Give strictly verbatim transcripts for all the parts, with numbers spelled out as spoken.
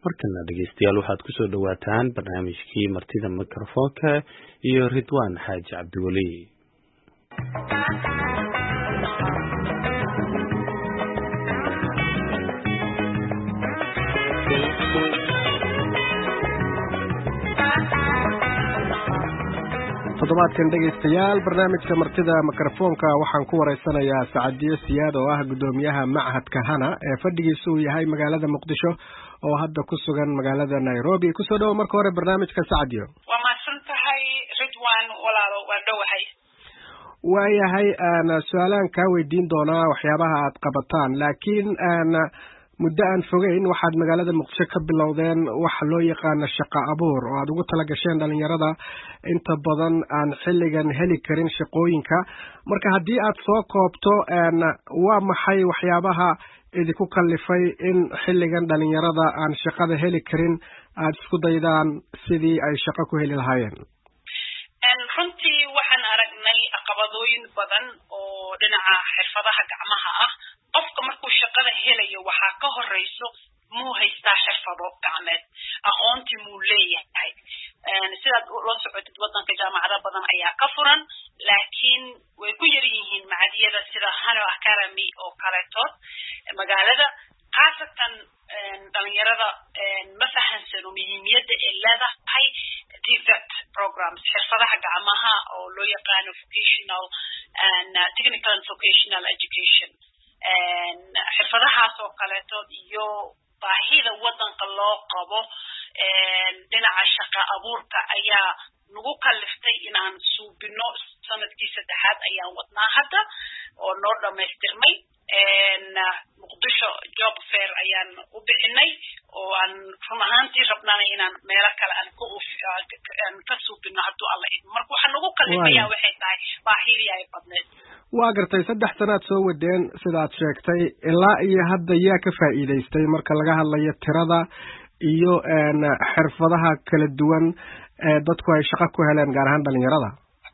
markana dhegeystayaal waxaad ku soo dhawaataan barnaamijkii martida mikrofoonka iyo Ridwaan Xaaji Cabdiwali. toddobaadkan dhegeystayaal barnaamijka martida mikrofoonka waxaan ku wareysanayaa Saacadiyo Siyaad oo ah gudoomiyaha Machadka Hana ee fadhigiisu uu yahay magaalada Muqdisho oo hadda ku sugan magaalada Nairobi. ku soo dhaw marka hore barnaamijka Saacadiyo. waa maasantahay Ridwaan walaalo waa dhawahay. waayahay ana su'aalaan ka weydiin doonaa waxyaabaha aad qabataan laakiin ana muddo aan fogeyn waxaad magaalada Muqdisho ka bilowdeen wax loo yaqaan shaqo abuur oo aad ugu tala gasheen dhalinyarada inta badan aan xilligan heli karin shaqooyinka. marka haddii aad soo koobto waa maxay waxyaabaha idinku kallifay in xilligan dhalinyarada aan shaqada heli karin aad isku daydaan sidii ay shaqo ku heli lahaayeen? runtii waxaan aragnay caqabadooyin badan oo dhinaca xirfadaha gacmaha ah. qofka markuu shaqada helayo waxaa ka horeyso muu haystaa xirfado gacmeed, aqoontii muu leeyahay. sidaad la socotid wadanka jaamacado badan ayaa ka furan laakiin way ku yar yihiin macadyada sida Hana Academy oo kaleetood magaalada. khaasatan dhalinyarada ma fahansano muhiimiyadda ay leedahay T V E T programs, xirfadaha gacmaha oo loo yaqaano vocational and technical and vocational education. xirfadahaas oo kaleetood iyo baahida wadanka loo qabo dhinaca shaqo abuurka ayaa nagu kaliftay inaan suubino. sanadkii saddexaad ayaan wadnaa hadda oo noo dhamaystirmay. Muqdisho job fair ayaan u bixinay oo aan run ahaantii rabnaa inaan meelo kale aan ku aan ka suubino hadduu alla idmo. marka waxaa nagu kalifayaa waxay tahay baahidii ay badneed. waa gartay saddex sanaad soo wadeen sidaad sheegtay ilaa iyo hadda yaa ka faa'iidaystay marka laga hadlayo tirada iyo xirfadaha kala duwan ee dadku ay shaqo ku heleen gaar ahaan dhalinyarada?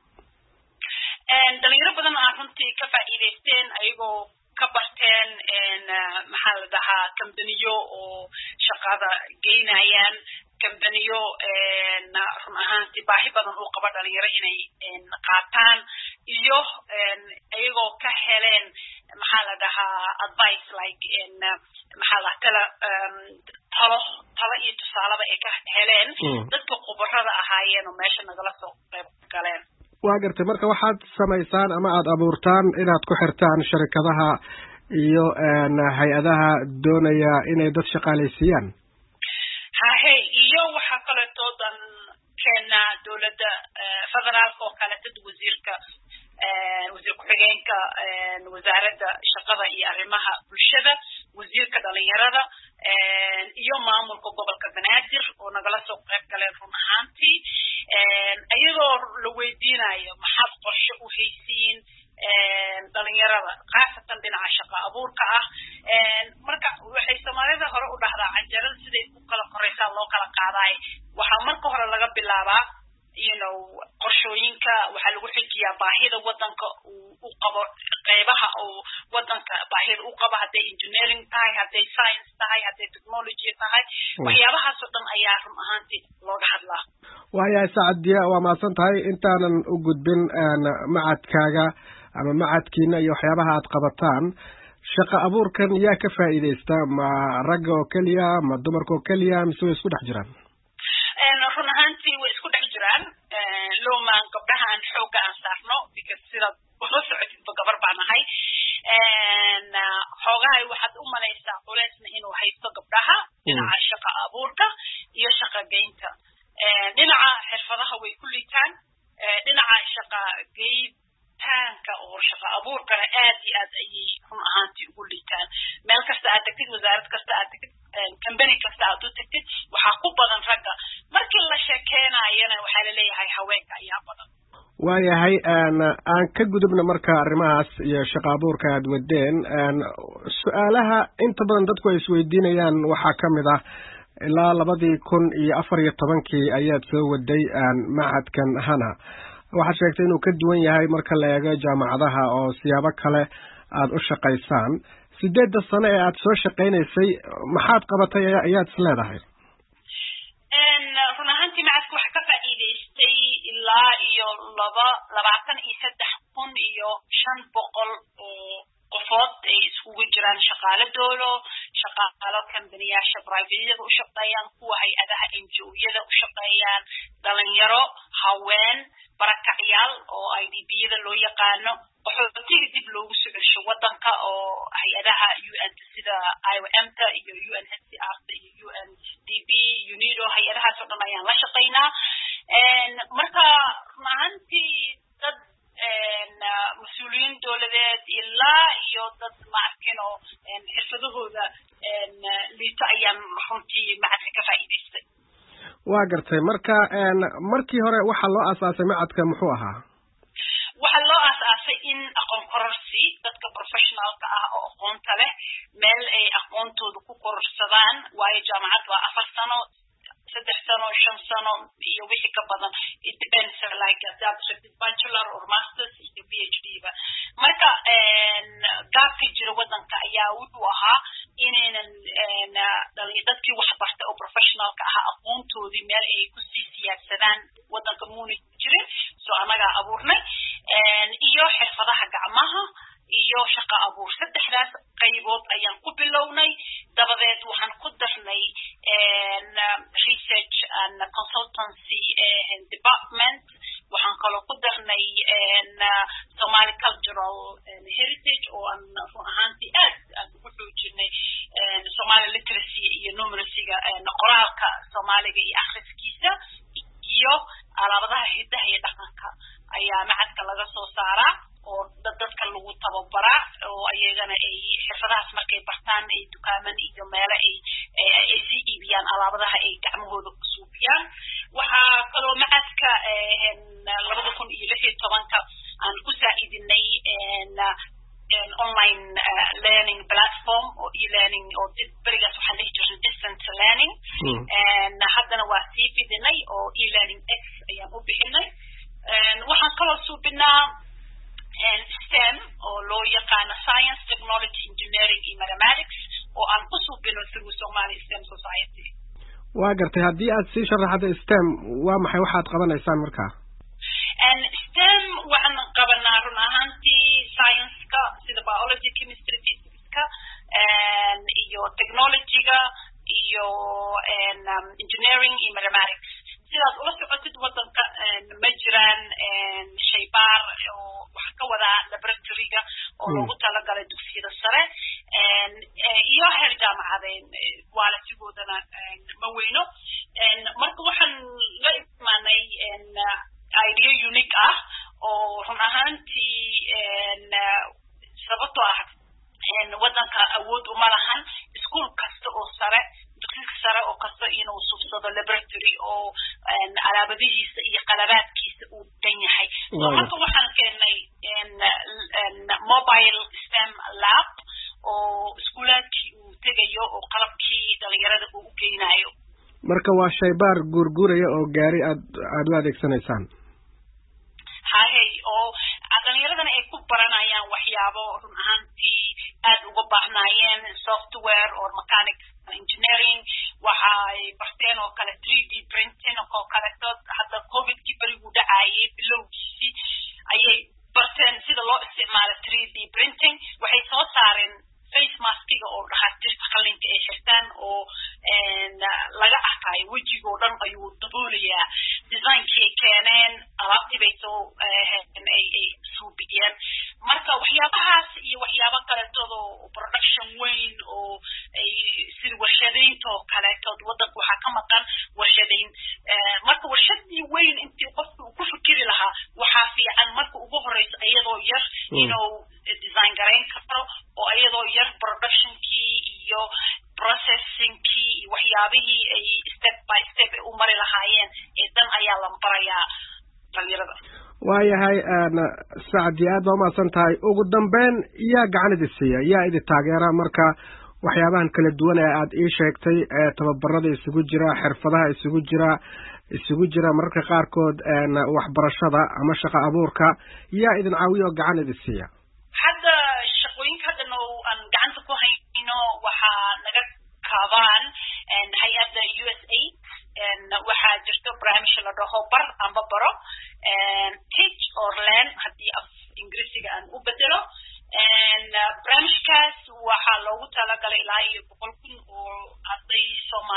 dhalinyaro badan aa runtii ka faa'iidaysteen ayagoo ka barteen maxaa la dhahaa kambaniyo oo shaqada geynayaan, kambaniyo run ahaantii baahi badan uu qaba dhalinyaro inay qaataan iyo ayagoo ka heleen maxaa la dhahaa advice like maxaa la tala talo talo iyo tusaalaba ay ka heleen dadka khubarada ahaayeen oo meesha nagala soo qayb galeen. waa gartay marka waxaad samaysaan ama aad abuurtaan inaad ku xirtaan sharikadaha iyo hay-adaha doonaya inay dad shaqaalaysiiyaan? hahe iyo waxaa kaleetoodan keena dowladda federaalka oo kaleetad wasiirka wasiir ku-xigeenka wasaaradda shaqada iyo arrimaha bulshada, wasiirka dhalinyarada iyo maamulka gobolka Banaadir oo nagala soo qayb galeen run ahaantii. ayadoo la weydiinayo maxaad qorshe u haysiin dhalinyarada khaasatan dhinaca shaqo abuurka ah. marka waxay Soomaalida hore u dhahdaa canjarada siday u kala koreysaa loo kala qaadaay. waxaa marka hore laga bilaabaa you know qorshooyinka, waxaa lagu xijiyaa baahida wadanka uu qabo, qaybaha oo wadanka baahida u qabo, hadday engineering tahay, hadday science tahay, hadday technology tahay. waxyaabahaas oo dhan ayaa run ahaantii looga hadlaa. waayahay Saacadiya, waa mahadsan tahay. intaanan u gudbin macadkaaga ama macadkiina iyo waxyaabaha aad qabataan, shaqo abuurkan yaa ka faa'iidaysta? ma ragga oo keliya, ma dumarka oo keliya, mise way isku dhex jiraan? run ahaantii way isku dhex jiraan. loomaan gabdhaha aan xooga aan saarno because sidaad ula socotidba gabar baan ahay. xoogahay waxaad u malaysaa culeysna inuu haysto gabdhaha dhinaca shaqo abuurka iyo shaqo geynta. dhinaca xirfadaha way ku liitaan, dhinaca shaqo geytaanka oo shaqo abuurkana aad iyo aad ayay run ahaantii ugu liitaan. meel kasta aad tagtid, wasaarad kasta aad tagtid, kambani kasta aad u tagtid, waxaa ku badan ragga. markii la sheekeenayana waxaa la leeyahay haweenka ayaa badan. waayahay aan ka gudubna marka arrimahaas iyo shaqo abuurka aad wadeen. su-aalaha inta badan dadku ay isweydiinayaan waxaa ka mid ah ilaa labadii kun iyo afar iyo tobankii ayaad soo waday Machadkan Hana. waxaad sheegtay inuu ka duwan yahay marka la eego jaamacadaha oo siyaabo kale aad u shaqaysaan. sideedda sano ee aad soo shaqaynaysay maxaad qabatay ayaad is leedahay? qaba labaatan iyo saddex kun iyo shan boqol oo qofood ay isugu jiraan shaqaale dowlo shaqaalo kambaniyaasha privateyada u shaqeeyaan kuwa hay-adaha N G O-yada u shaqeeyaan dhalinyaro haween barakacyaal oo I D B-yada loo yaqaano qaxootiga dib loogu soo cesho wadanka oo hay-adaha U N sida I O M-ta iyo U N H C R-ta iyo U N D P UNIDO hay-adahaas oo dhan ayaan la shaqeynaa marka maantii dad mas-uuliyiin dowladeed ilaa iyo dad maarkin oo xirfadahooda liito ayaan runtii macadka ka faa'iidaystay waa gartay marka markii hore waxaa loo aasaasay macadka muxuu ahaa waxaa loo aasaasay in aqoon kororsi dadka professionalka ah oo aqoonta leh meel ay aqoontooda ku kororsadaan waayo jaamacad waa afar sano saddex sano shan sano iyo wixii ka badan it depends like that bachelor or masters iyo P H D ba marka gaabka jira wadanka ayaa wuxuu ahaa inaynan dadkii wax bartay oo professionalka ah aqoontoodii meel ay ku sii siyaadsadaan wadanka muuna jirin soo anaga abuurnay iyo xirfadaha gacmaha iyo shaqo abuur saddexdaas qaybood ayaan ku bilownay dabadeed waxaan ku darnay research and consultancy department waxaan kaloo ku darnay Somali cultural heritage oo aan run ahaantii aad aan ugu xoojinay Somali literacy iyo numeracyga qoraalka Soomaaliga iyo akhriskiisa iyo alaabadaha hidaha iyo dhaqanka ayaa macadka laga soo saaraa oo dadka lagu tababaraa oo ayagana ay xirfadahaas markay bartaan ay dukaaman iyo meelo ay ay sii iibiyaan alaabadaha ay gacmahooda ku suubiyaan waxaa kaloo macadka labada kun iyo lix iyo tobanka aan ku saacidinay online learning platform oo e-learning oo berigaas waxaan dhihi jirnay distance learning haddana waa sii fidinay oo e-learning X ayaan u bixinay waxaan kaloo suubinaa STEM oo loo yaqaano science technology engineering iyo mathematics oo aan ku suubino through Somali STEM Society waa gartay haddii aad sii sharaxdo STEM waa maxay waxaad qabanaysaan markaa STEM waxaan qabanaa run ahaantii science-ka sida biology chemistry physics-ka iyo technology-ga iyo engineering iyo mathematics sidaad ula socotid wadanka ma jiraan shaybaar oo wax ka wada laboratory-ga oo loogu talagalay dugsiyada sare iyo heer jaamacadeed quality-goodana ma weyno marka waxaan la imaanay idea unique ah oo run ahaantii sababtoo ah wadanka awood uma lahan iskuul kasta oo sare dugsiga sare oo kasta inuu subsado laboratory oo alaabadihiisa iyo qalabaadkiisa uu dan yahay marka waxaan keenay mobile STEM lab oo iskuulaadkii uu tegayo oo qalabkii dhalinyarada uu u geynayo marka waa shaybaar guurguuraya oo gaari aad aad u adeegsanaysaan hahay oo dhalinyaradana ay ku baranayaan waxyaabo run ahaantii aad uga baahnaayeen software or mechanics engineering waxay barteen oo kale three D printing oo kale dad hadda covid-kii berigu dhacayay bilowgiisii ayay barteen sida loo isticmaalo three D printing waxay soo saareen face maskiga oo dhakhaatiirta qallinka ay xirtaan oo laga arkayo wejigoo dhan ayuu daboolayaa designkii keeneen alaabtii bay soo ay suubiyeen marka waxyaabahaas iyo waxyaabo kaleetooda production weyn oo ay sida warshadaynta oo kaleetood wadanka waxaa ka maqan warshadayn marka warshadii weyn intii qofka uu ku fikiri lahaa waxaa fiican marka ugu horeyso iyadoo yar inuu design garayn karo oo iyadoo yar productionkii iyo processingkii iyo waxyaabihii ay step by step u mari lahaayeen ee dan ayaa la barayaa dhalinyarada waayahay sacdi aad baa umahadsan tahay ugu dambeyn yaa gacan idi siiya yaa idi taageera marka waxyaabahan kala duwan ee aad ii sheegtay ee tababarada isugu jira xirfadaha isugu jira isugu jira mararka qaarkood waxbarashada ama shaqo abuurka yaa idin caawiya oo gacan idi siiya hadda shaqooyinka haddana aan gacanta ku hayno waxaa naga kaabaan hay-adda U S A waxaa jirto barnaamij la dhaho bar amba baro teach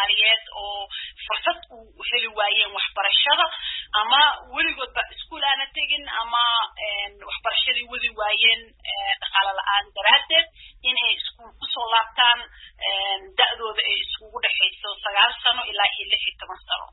Soomaaliyeed oo fursad u heli waayeen waxbarashada ama weligoodba iskuul aan tagin ama waxbarashadii wadi waayeen dhaqaale la'aan daraadeed inay iskuul ku soo laabtaan da'dooda ay iskugu dhaxayso sagaal sano ilaa iyo lix iyo toban sano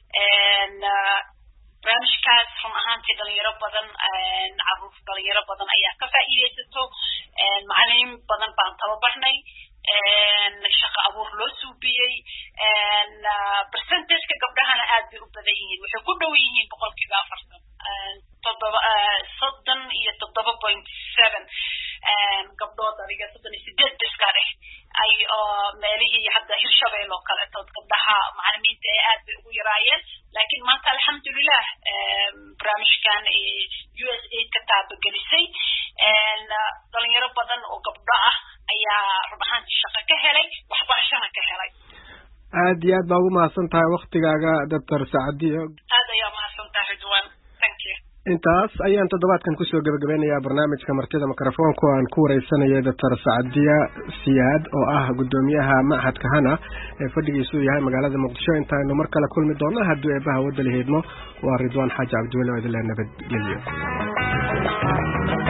barnaamijkaas run ahaantii dhalinyaro badan caruur dhalinyaro badan ayaa ka faa'iideysato macallimiin badan baan tababarnay shaqo abuur loo suubiyey percentage-ka gabdhahana aad bay u badan yihiin waxay ku dhow yihiin boqolkiiba afartan toddoba soddon iyo toddoba point seven gabdhood adiga soddon iyo sideed biska dheh ay meelihii hadda hirshabeel oo kaleeto gabdhaha macallimiinta ee aad bay ugu yaraayeen laakiin maanta alxamdulilah barnaamijkan U S A ka taabagelisay dhalinyaro badan oo gabdho ah ayaa run ahaantii shaqo ka helay waxbarashana ka helay aad iyo aad baa ugu mahadsan tahay waktigaaga doctor Saadiyo aad ayaa mahadsan tahay Ridwan thank you intaas ayaan toddobaadkan kusoo gabagabeynayaa barnaamijka martida mikrofoonka aan ku wareysanayay doctor Saadiya Siyaad oo ah gudoomiyaha Machadka Hana ee fadhigiisu yahay magaalada Muqdisho intaanu mar kale kulmi doonno haddii eebaha wada laheedmo waa Ridwan Xaaji Cabdiweli oo idin la nabadgeliyo